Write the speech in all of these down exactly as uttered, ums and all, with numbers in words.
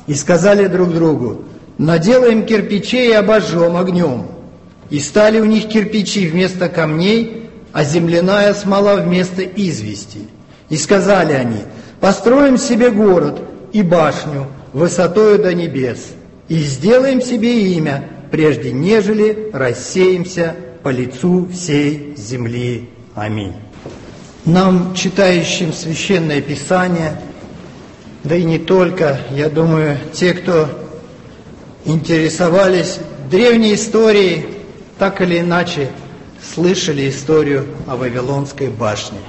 и сказали друг другу: наделаем кирпичей и обожжем огнем. И стали у них кирпичи вместо камней, а земляная смола вместо извести. И сказали они: построим себе город и башню высотою до небес, и сделаем себе имя, прежде нежели рассеемся по лицу всей земли. Аминь. Нам, читающим Священное Писание, да и не только, я думаю, те, кто интересовались древней историей, так или иначе слышали историю о Вавилонской башне.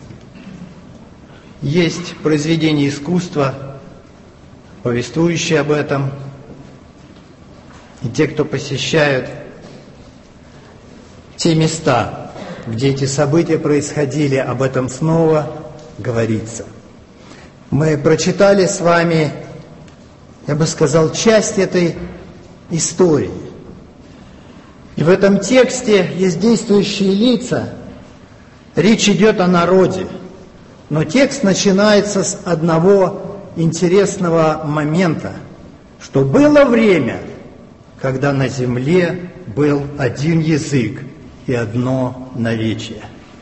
Есть произведения искусства, повествующие об этом, и те, кто посещают те места, где эти события происходили, об этом снова говорится. Мы прочитали с вами, я бы сказал, часть этой истории. И в этом тексте есть действующие лица. Речь идет о народе. Но текст начинается с одного интересного момента, что было время, когда на земле был один язык и одно наречие.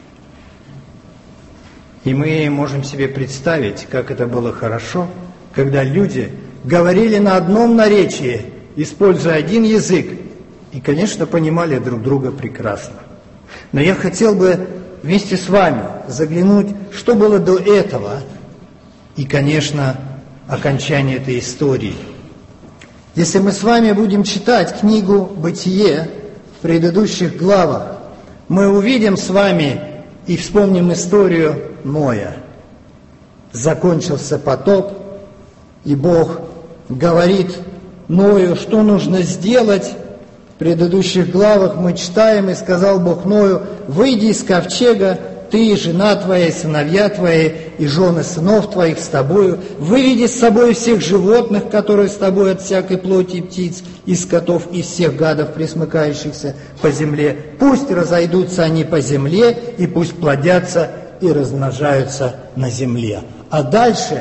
И мы можем себе представить, как это было хорошо, когда люди говорили на одном наречии, используя один язык, и, конечно, понимали друг друга прекрасно. Но я хотел бы вместе с вами заглянуть, что было до этого, и, конечно, окончание этой истории. Если мы с вами будем читать книгу «Бытие» в предыдущих главах, мы увидим с вами и вспомним историю Ноя. Закончился потоп, и Бог говорит Ною, что нужно сделать. В предыдущих главах мы читаем: и сказал Бог Ною: выйди из ковчега, ты, жена твоя, сыновья твои, и жены сынов твоих с тобою, выведи с собой всех животных, которые с тобой, от всякой плоти и птиц, и скотов, и всех гадов, пресмыкающихся по земле. Пусть разойдутся они по земле, и пусть плодятся и размножаются на земле. А дальше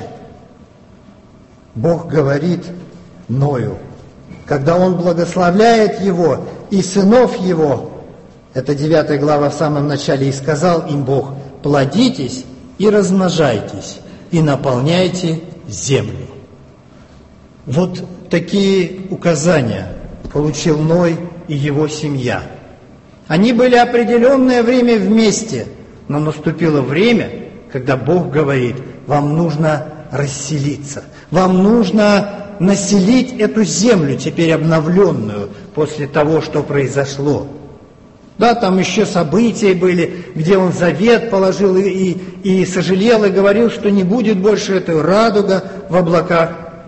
Бог говорит Ною, когда Он благословляет его и сынов его. Это девятая глава в самом начале. И сказал им Бог: плодитесь и размножайтесь, и наполняйте землю. Вот такие указания получил Ной и его семья. Они были определенное время вместе, но наступило время, когда Бог говорит: вам нужно расселиться, вам нужно населить эту землю, теперь обновленную, после того, что произошло. Да, там еще события были, где он завет положил и, и, и сожалел, и говорил, что не будет больше этой радуга в облаках.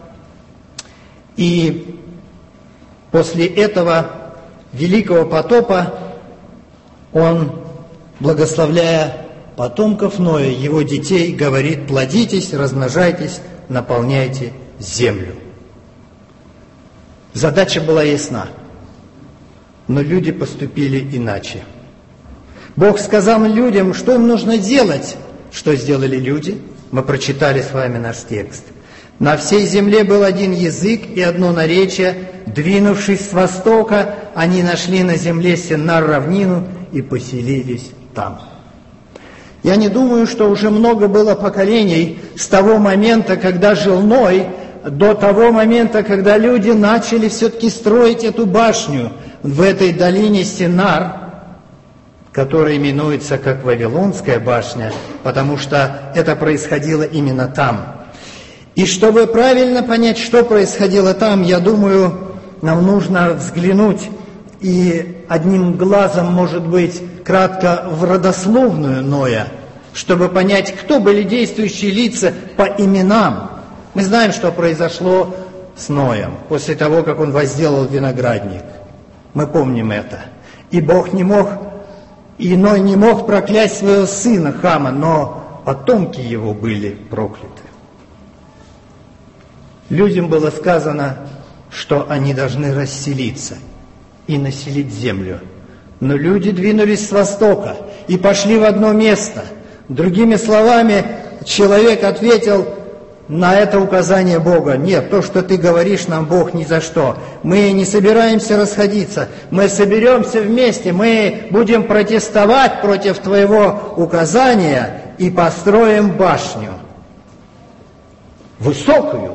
И после этого великого потопа он, благословляя потомков Ноя, его детей, говорит: плодитесь, размножайтесь, наполняйте землю. Задача была ясна, но люди поступили иначе. Бог сказал людям, что им нужно делать. Что сделали люди? Мы прочитали с вами наш текст. На всей земле был один язык и одно наречие. Двинувшись с востока, они нашли на земле Синар равнину и поселились там. Я не думаю, что уже много было поколений с того момента, когда жил Ной, до того момента, когда люди начали все-таки строить эту башню в этой долине Синар, которая именуется как Вавилонская башня, потому что это происходило именно там. И чтобы правильно понять, что происходило там, я думаю, нам нужно взглянуть и одним глазом, может быть, кратко в родословную Ноя, чтобы понять, кто были действующие лица по именам. Мы знаем, что произошло с Ноем после того, как он возделал виноградник. Мы помним это. И Бог не мог, и Ной не мог проклясть своего сына Хама, но потомки его были прокляты. Людям было сказано, что они должны расселиться и населить землю. Но люди двинулись с востока и пошли в одно место. Другими словами, человек ответил: на это указание Бога. Нет, то, что ты говоришь нам, Бог, ни за что. Мы не собираемся расходиться, мы соберемся вместе, мы будем протестовать против твоего указания и построим башню. Высокую,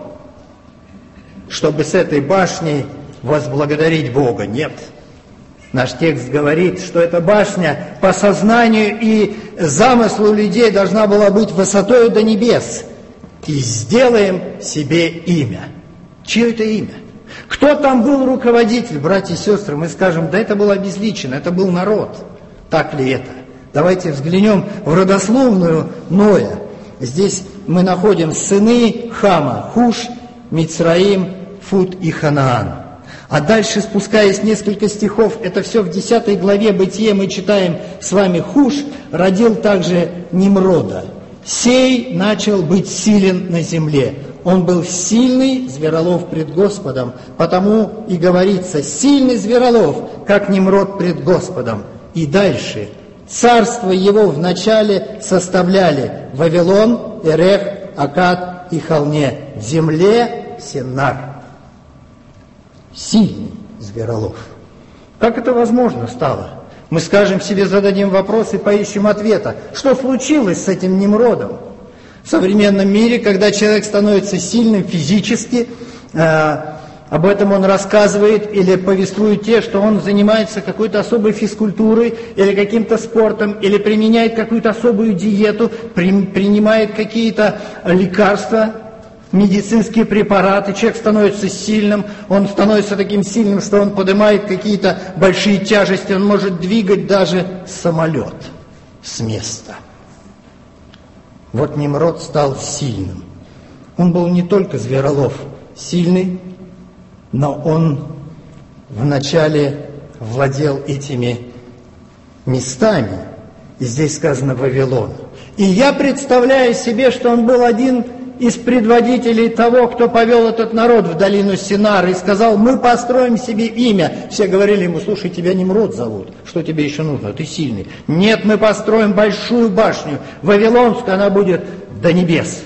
чтобы с этой башней возблагодарить Бога. Нет. Наш текст говорит, что эта башня по сознанию и замыслу людей должна была быть высотою до небес. И сделаем себе имя. Чье это имя? Кто там был руководитель, братья и сестры? Мы скажем, да это было обезличено, это был народ. Так ли это? Давайте взглянем в родословную Ноя. Здесь мы находим сыны Хама: Хуш, Мицраим, Фут и Ханаан. А дальше, спускаясь несколько стихов, это все в десятой главе Бытия мы читаем с вами: Хуш родил также Нимрода. Сей начал быть силен на земле. Он был сильный зверолов пред Господом, потому и говорится: сильный зверолов, как Нимрод пред Господом. И дальше: царство его вначале составляли Вавилон, Эрех, Акад и Халне, в земле Синар. Сильный зверолов. Как это возможно стало? Мы скажем себе, зададим вопрос и поищем ответа. Что случилось с этим Нимродом? В современном мире, когда человек становится сильным физически, э, об этом он рассказывает или повествует те, что он занимается какой-то особой физкультурой или каким-то спортом, или применяет какую-то особую диету, при, принимает какие-то лекарства, медицинские препараты, человек становится сильным, он становится таким сильным, что он поднимает какие-то большие тяжести, он может двигать даже самолет с места. Вот Нимрод стал сильным. Он был не только зверолов сильный, но он вначале владел этими местами, и здесь сказано Вавилон. И я представляю себе, что он был один из предводителей того, кто повел этот народ в долину Синар и сказал: мы построим себе имя. Все говорили ему: слушай, тебя Нимрод зовут, что тебе еще нужно, ты сильный. Нет, мы построим большую башню, Вавилонскую, она будет до небес.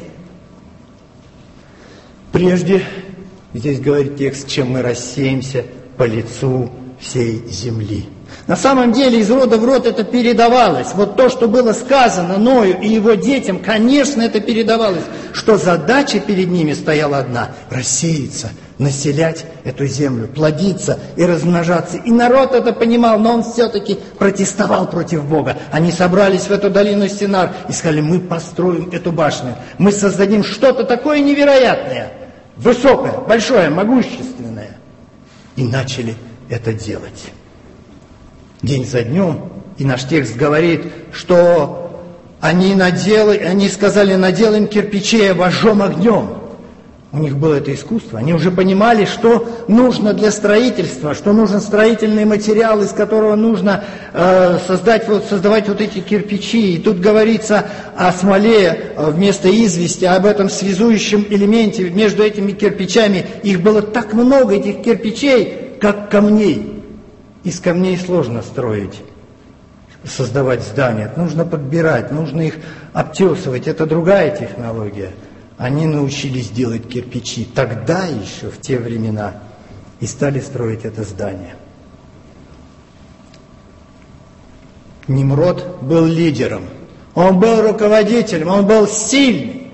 Прежде, здесь говорит текст, чем мы рассеемся по лицу всей земли. На самом деле из рода в род это передавалось. Вот то, что было сказано Ною и его детям, конечно, это передавалось, что задача перед ними стояла одна – рассеяться, населять эту землю, плодиться и размножаться. И народ это понимал, но он все-таки протестовал против Бога. Они собрались в эту долину Синар и сказали: мы построим эту башню, мы создадим что-то такое невероятное, высокое, большое, могущественное. И начали это делать. День за днем, и наш текст говорит, что они, наделали, они сказали: наделаем кирпичей, обожжем огнем. У них было это искусство, они уже понимали, что нужно для строительства, что нужен строительный материал, из которого нужно э, создать, вот, создавать вот эти кирпичи. И тут говорится о смоле вместо извести, об этом связующем элементе между этими кирпичами. Их было так много, этих кирпичей, как камней. Из камней сложно строить, создавать здания. Нужно подбирать, нужно их обтесывать. Это другая технология. Они научились делать кирпичи тогда еще, в те времена, и стали строить это здание. Нимрод был лидером, он был руководителем, он был сильный.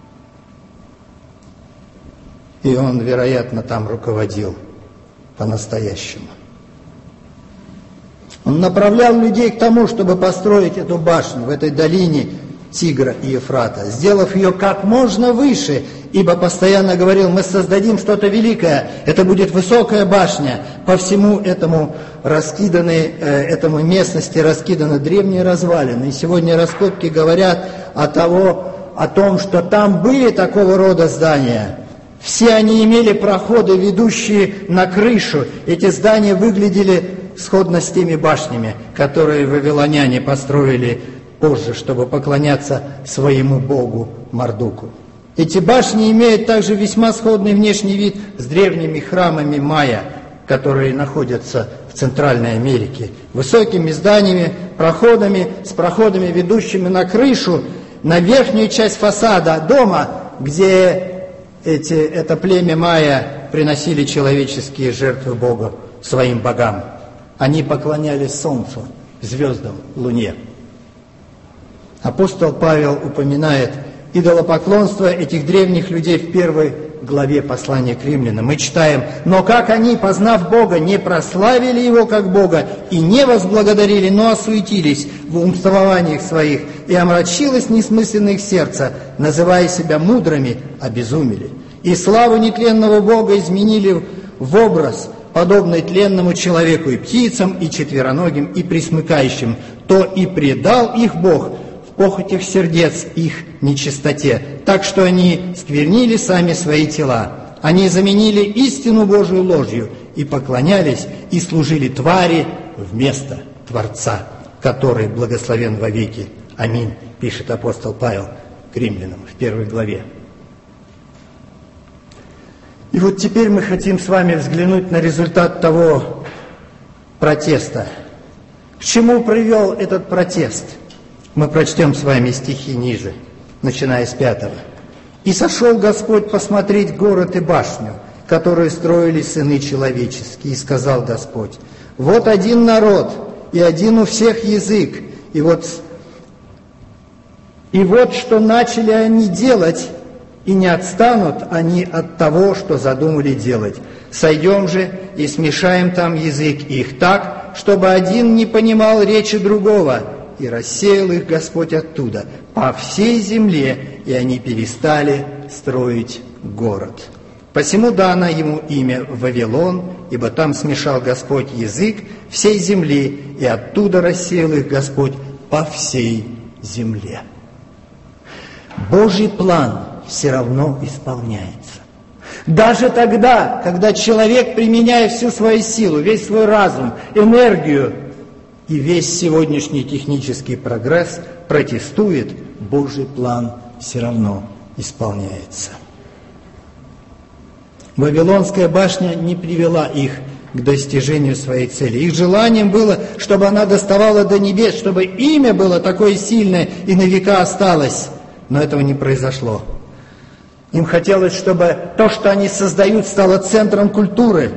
И он, вероятно, там руководил по-настоящему. Он направлял людей к тому, чтобы построить эту башню в этой долине Тигра и Ефрата, сделав ее как можно выше, ибо постоянно говорил: мы создадим что-то великое, это будет высокая башня. По всему этому раскиданы, э, этому местности раскиданы древние развалины. И сегодня раскопки говорят о, того, о том, что там были такого рода здания. Все они имели проходы, ведущие на крышу. Эти здания выглядели сходно с теми башнями, которые вавилоняне построили позже, чтобы поклоняться своему богу Мардуку. Эти башни имеют также весьма сходный внешний вид с древними храмами майя, которые находятся в Центральной Америке. Высокими зданиями, проходами, с проходами, ведущими на крышу, на верхнюю часть фасада дома, где эти, это племя майя приносили человеческие жертвы Богу, своим богам. Они поклонялись солнцу, звездам, луне. Апостол Павел упоминает идолопоклонство этих древних людей в первой главе послания к римлянам. Мы читаем: «Но как они, познав Бога, не прославили Его как Бога и не возблагодарили, но осуетились в умствованиях своих, и омрачилось несмысленно их сердце, называя себя мудрыми, обезумели. И славу нетленного Бога изменили в образ, подобный тленному человеку, и птицам, и четвероногим, и пресмыкающим, то и предал их Бог в похотях сердец их нечистоте, так что они сквернили сами свои тела. Они заменили истину Божию ложью и поклонялись и служили твари вместо Творца, который благословен вовеки. Аминь», пишет апостол Павел к римлянам в первой главе. И вот теперь мы хотим с вами взглянуть на результат того протеста. К чему привел этот протест? Мы прочтем с вами стихи ниже, начиная с пятого. «И сошел Господь посмотреть город и башню, которую строили сыны человеческие, и сказал Господь: вот один народ, и один у всех язык, и вот, и вот что начали они делать, и не отстанут они от того, что задумали делать. Сойдем же и смешаем там язык их так, чтобы один не понимал речи другого, и рассеял их Господь оттуда по всей земле, и они перестали строить город. Посему дано ему имя Вавилон, ибо там смешал Господь язык всей земли, и оттуда рассеял их Господь по всей земле». Божий план все равно исполняется. Даже тогда, когда человек, применяя всю свою силу, весь свой разум, энергию и весь сегодняшний технический прогресс протестует, Божий план все равно исполняется. Вавилонская башня не привела их к достижению своей цели. Их желанием было, чтобы она доставала до небес, чтобы имя было такое сильное и на века осталось. Но этого не произошло. Им хотелось, чтобы то, что они создают, стало центром культуры.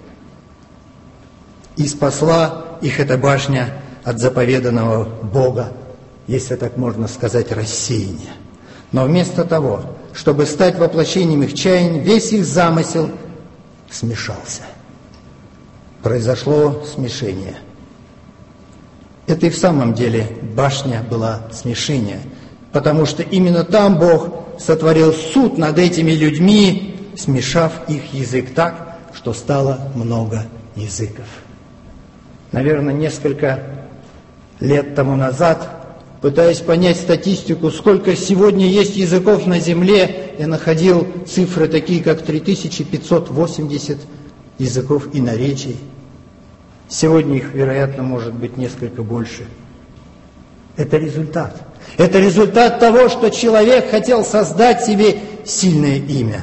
И спасла их эта башня от заповеданного Бога, если так можно сказать, рассеяния. Но вместо того, чтобы стать воплощением их чаяний, весь их замысел смешался. Произошло смешение. Это и в самом деле башня была смешение, потому что именно там Бог сотворил суд над этими людьми, смешав их язык так, что стало много языков. Наверное, несколько лет тому назад, пытаясь понять статистику, сколько сегодня есть языков на земле, я находил цифры такие, как три тысячи пятьсот восемьдесят языков и наречий. Сегодня их, вероятно, может быть несколько больше. Это результат. Это результат того, что человек хотел создать себе сильное имя.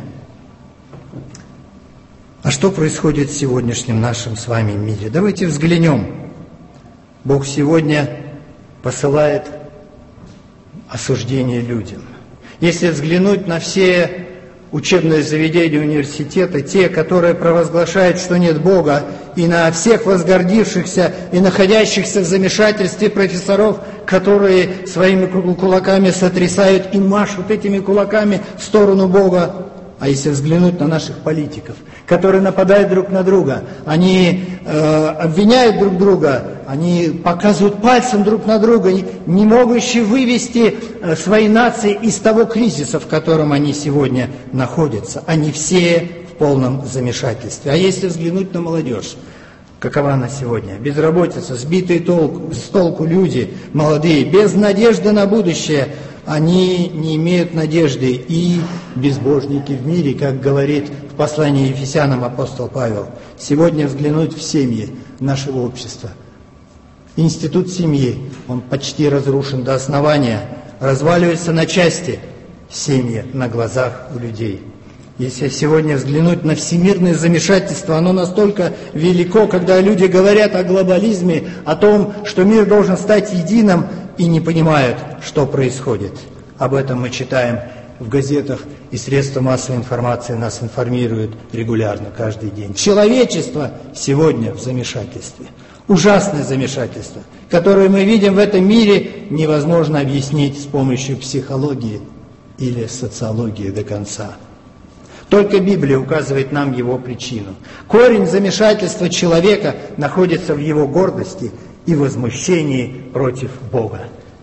А что происходит в сегодняшнем нашем с вами мире? Давайте взглянем. Бог сегодня посылает осуждение людям. Если взглянуть на все учебные заведения университета, те, которые провозглашают, что нет Бога, и на всех возгордившихся и находящихся в замешательстве профессоров, которые своими кулаками сотрясают и машут этими кулаками в сторону Бога. А если взглянуть на наших политиков, которые нападают друг на друга, они э, обвиняют друг друга, они показывают пальцем друг на друга, не, не могущие вывести э, свои нации из того кризиса, в котором они сегодня находятся. Они все в полном замешательстве. А если взглянуть на молодежь, какова она сегодня? Безработица, сбитые толку, с толку люди, молодые, без надежды на будущее. Они не имеют надежды, и безбожники в мире, как говорит в послании Ефесянам апостол Павел. Сегодня взглянуть в семьи нашего общества. Институт семьи, он почти разрушен до основания, разваливается на части, семьи на глазах у людей. Если сегодня взглянуть на всемирное замешательство, оно настолько велико, когда люди говорят о глобализме, о том, что мир должен стать единым, и не понимают, что происходит. Об этом мы читаем в газетах и средства массовой информации нас информируют регулярно, каждый день. Человечество сегодня в замешательстве. Ужасное замешательство, которое мы видим в этом мире, невозможно объяснить с помощью психологии или социологии до конца. Только Библия указывает нам его причину. Корень замешательства человека находится в его гордости и возмущении против Бога.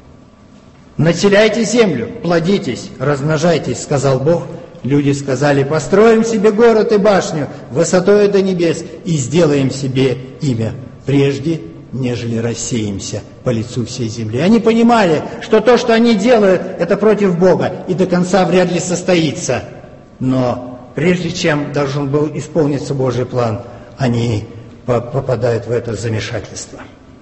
«Населяйте землю, плодитесь, размножайтесь», — сказал Бог. Люди сказали: «Построим себе город и башню высотою до небес и сделаем себе имя, прежде нежели рассеемся по лицу всей земли». Они понимали, что то, что они делают, это против Бога и до конца вряд ли состоится. Но прежде чем должен был исполниться Божий план, они попадают в это замешательство.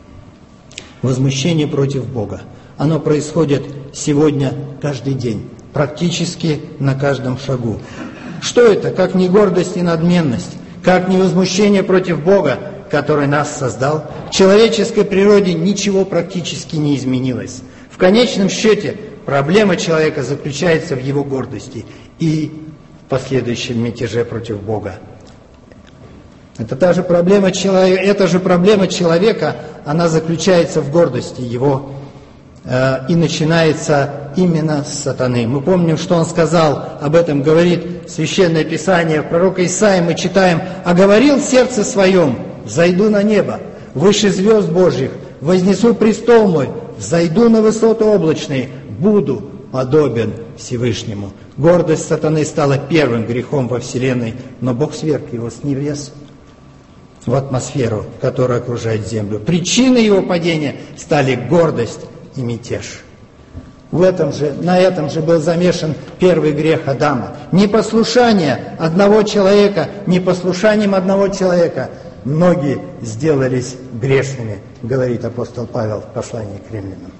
Возмущение против Бога. Оно происходит сегодня каждый день, практически на каждом шагу. Что это, как не гордость и надменность, как не возмущение против Бога, который нас создал? В человеческой природе ничего практически не изменилось. В конечном счете проблема человека заключается в его гордости и последующем мятеже против Бога. Это та же проблема человека, эта же проблема человека, она заключается в гордости его э, и начинается именно с сатаны. Мы помним, что он сказал, об этом говорит Священное Писание, в пророка Исаии мы читаем: «А говорил в сердце своем: взойду на небо, выше звезд Божьих, вознесу престол мой, взойду на высоты облачные, буду подобен Всевышнему». Гордость сатаны стала первым грехом во вселенной, но Бог сверг его с небес в атмосферу, которая окружает землю. Причиной его падения стали гордость и мятеж. В этом же, на этом же был замешан первый грех Адама. Непослушание одного человека, непослушанием одного человека многие сделались грешными, говорит апостол Павел в послании к римлянам.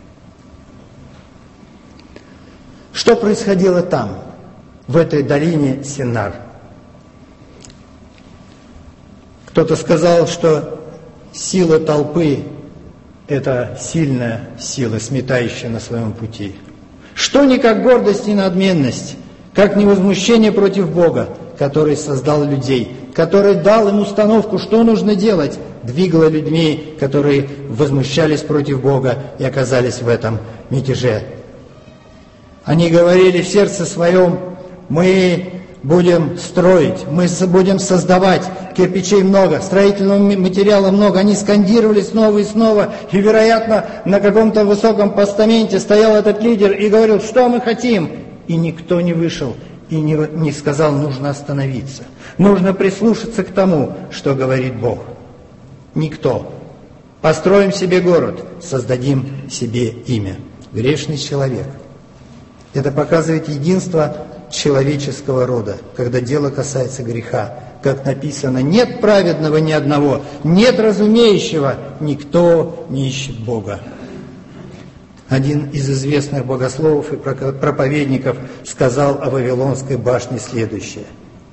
Что происходило там, в этой долине Синар? Кто-то сказал, что сила толпы – это сильная сила, сметающая на своем пути. Что не как гордость и надменность, как не возмущение против Бога, который создал людей, который дал им установку, что нужно делать, двигало людьми, которые возмущались против Бога и оказались в этом мятеже. Они говорили в сердце своем: мы будем строить, мы будем создавать, кирпичей много, строительного материала много. Они скандировали снова и снова, и, вероятно, на каком-то высоком постаменте стоял этот лидер и говорил: что мы хотим? И никто не вышел и не, не сказал: нужно остановиться, нужно прислушаться к тому, что говорит Бог. Никто. Построим себе город, создадим себе имя. Грешный человек. Это показывает единство человеческого рода, когда дело касается греха. Как написано: нет праведного ни одного, нет разумеющего, никто не ищет Бога. Один из известных богословов и проповедников сказал о Вавилонской башне следующее: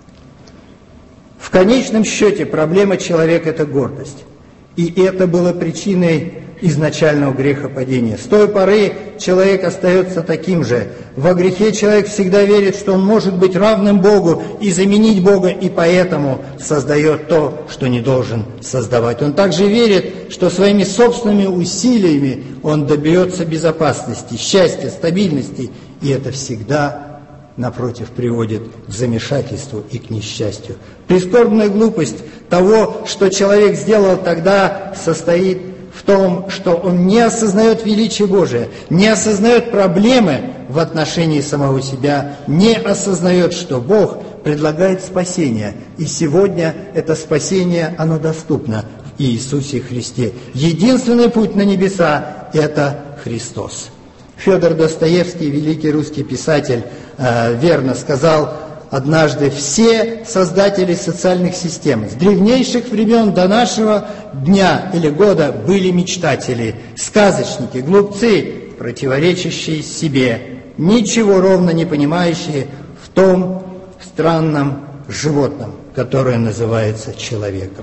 в конечном счете проблема человека – это гордость. И это было причиной изначального грехопадения. С той поры человек остается таким же. Во грехе человек всегда верит, что он может быть равным Богу и заменить Бога, и поэтому создает то, что не должен создавать. Он также верит, что своими собственными усилиями он добьется безопасности, счастья, стабильности, и это всегда, напротив, приводит к замешательству и к несчастью. Прискорбная глупость того, что человек сделал тогда, состоит в том, что он не осознает величие Божие, не осознает проблемы в отношении самого себя, не осознает, что Бог предлагает спасение. И сегодня это спасение, оно доступно в Иисусе Христе. Единственный путь на небеса – это Христос. Федор Достоевский, великий русский писатель, верно сказал однажды: все создатели социальных систем с древнейших времен до нашего дня или года были мечтатели, сказочники, глупцы, противоречащие себе, ничего ровно не понимающие в том странном животном, которое называется человеком.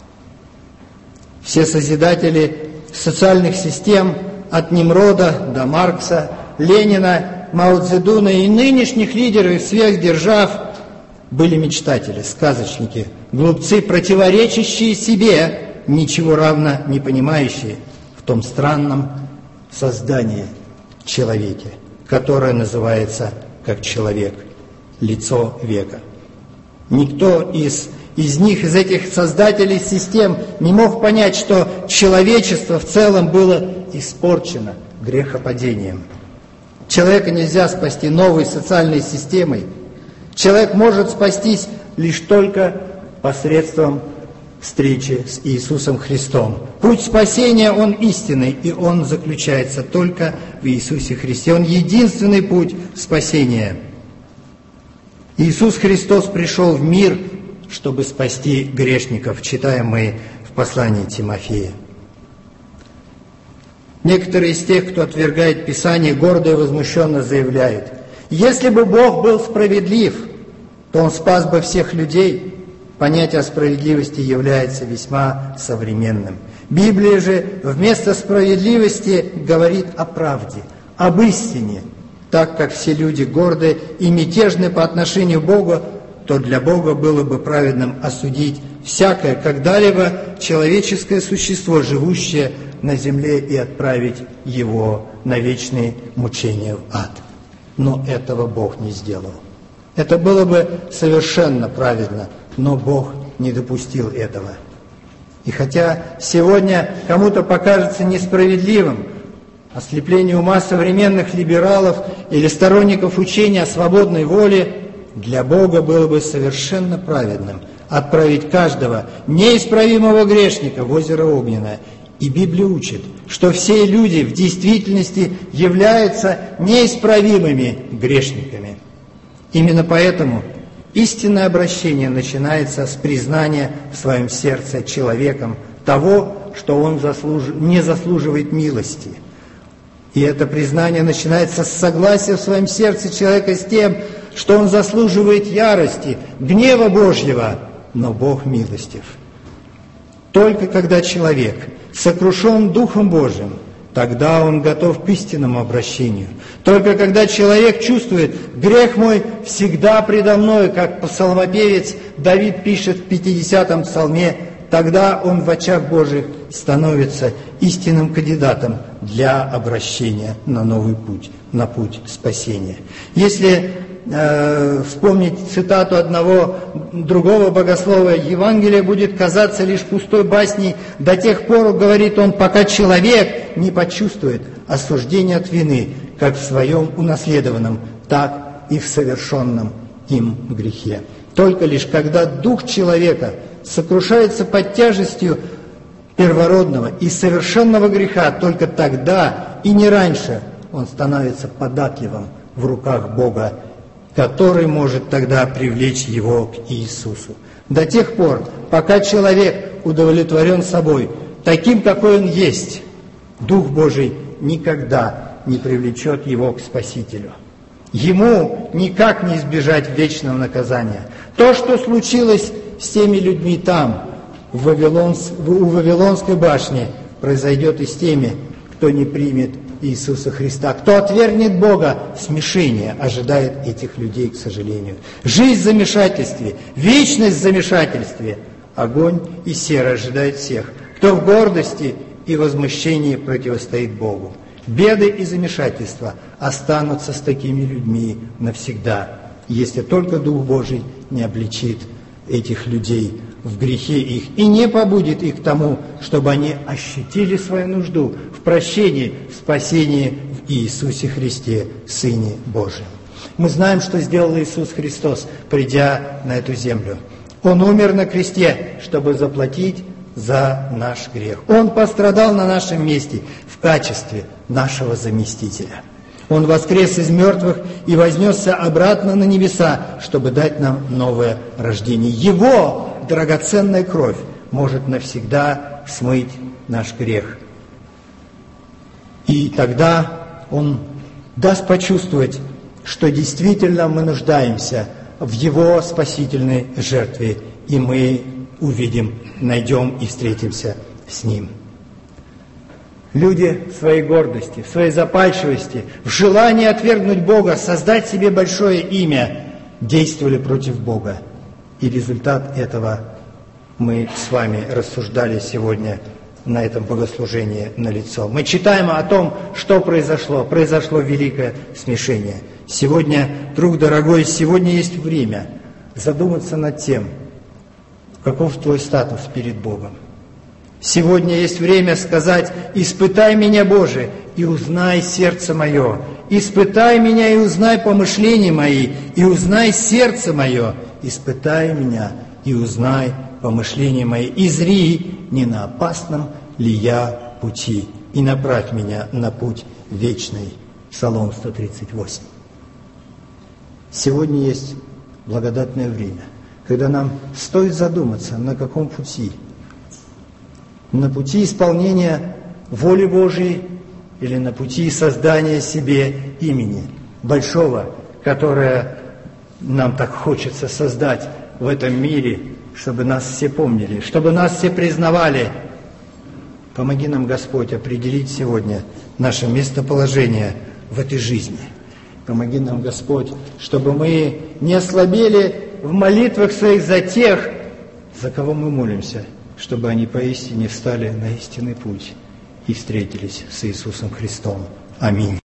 Все созидатели социальных систем от Немрода до Маркса, Ленина Мао Цзэдуна и нынешних лидеров сверхдержав были мечтатели, сказочники, глупцы, противоречащие себе, ничего равно не понимающие в том странном создании человеке, которое называется как человек, лицо века. Никто из, из них, из этих создателей систем не мог понять, что человечество в целом было испорчено грехопадением. Человека нельзя спасти новой социальной системой. Человек может спастись лишь только посредством встречи с Иисусом Христом. Путь спасения, он истинный, и он заключается только в Иисусе Христе. Он единственный путь спасения. Иисус Христос пришел в мир, чтобы спасти грешников, читаем мы в послании Тимофея. Некоторые из тех, кто отвергает Писание, гордо и возмущенно заявляют: если бы Бог был справедлив, то Он спас бы всех людей. Понятие о справедливости является весьма современным. Библия же вместо справедливости говорит о правде, об истине. Так как все люди горды и мятежны по отношению к Богу, то для Бога было бы праведным осудить всякое когда-либо человеческое существо, живущее на земле, и отправить его на вечные мучения в ад. Но этого Бог не сделал. Это было бы совершенно правильно, но Бог не допустил этого. И хотя сегодня кому-то покажется несправедливым ослепление ума современных либералов или сторонников учения о свободной воле, для Бога было бы совершенно праведным отправить каждого неисправимого грешника в озеро Огненное. И Библия учит, что все люди в действительности являются неисправимыми грешниками. Именно поэтому истинное обращение начинается с признания в своем сердце человеком того, что он заслуж... не заслуживает милости. И это признание начинается с согласия в своем сердце человека с тем, что он заслуживает ярости, гнева Божьего, но Бог милостив. Только когда человек сокрушен Духом Божиим, тогда он готов к истинному обращению. Только когда человек чувствует: грех мой всегда предо мной, как псалмопевец Давид пишет в пятидесятом псалме, тогда он в очах Божьих становится истинным кандидатом для обращения на новый путь, на путь спасения. Если э, вспомнить цитату одного другого богослова, Евангелие будет казаться лишь пустой басней до тех пор, говорит он, пока человек не почувствует осуждение от вины, как в своем унаследованном, так и в совершенном им грехе. Только лишь когда дух человека сокрушается под тяжестью первородного и совершенного греха, только тогда и не раньше он становится податливым в руках Бога, который может тогда привлечь его к Иисусу. До тех пор, пока человек удовлетворен собой, таким, какой он есть, Дух Божий никогда не привлечет его к Спасителю. Ему никак не избежать вечного наказания. То, что случилось с теми людьми там, в Вавилонс... у Вавилонской башни, произойдет и с теми, кто не примет Иисуса Христа. Кто отвергнет Бога, смешение ожидает этих людей, к сожалению. Жизнь в замешательстве, вечность в замешательстве, огонь и сера ожидает всех, кто в гордости и возмущении противостоит Богу. Беды и замешательства останутся с такими людьми навсегда, если только Дух Божий не обличит этих людей в грехе их и не побудит их к тому, чтобы они ощутили свою нужду в прощении, в спасении в Иисусе Христе, Сыне Божьем. Мы знаем, что сделал Иисус Христос, придя на эту землю. Он умер на кресте, чтобы заплатить за наш грех. Он пострадал на нашем месте в качестве нашего заместителя. Он воскрес из мертвых и вознесся обратно на небеса, чтобы дать нам новое рождение. Его драгоценная кровь может навсегда смыть наш грех. И тогда Он даст почувствовать, что действительно мы нуждаемся в Его спасительной жертве, и мы увидим, найдем и встретимся с Ним. Люди в своей гордости, в своей запальчивости, в желании отвергнуть Бога, создать себе большое имя, действовали против Бога. И результат этого мы с вами рассуждали сегодня на этом богослужении налицо. Мы читаем о том, что произошло. Произошло великое смешение. Сегодня, друг дорогой, сегодня есть время задуматься над тем, каков твой статус перед Богом. Сегодня есть время сказать: «Испытай меня, Боже, и узнай сердце мое. Испытай меня и узнай помышления мои, и узнай сердце мое. Испытай меня и узнай помышления мои. И зри, не на опасном ли я пути, и направь меня на путь вечный». Псалом сто тридцать восемь. Сегодня есть благодатное время, когда нам стоит задуматься, на каком пути. На пути исполнения воли Божией или на пути создания себе имени большого, которое нам так хочется создать в этом мире, чтобы нас все помнили, чтобы нас все признавали. Помоги нам, Господь, определить сегодня наше местоположение в этой жизни. Помоги нам, Господь, чтобы мы не ослабели в молитвах своих за тех, за кого мы молимся, чтобы они поистине встали на истинный путь и встретились с Иисусом Христом. Аминь.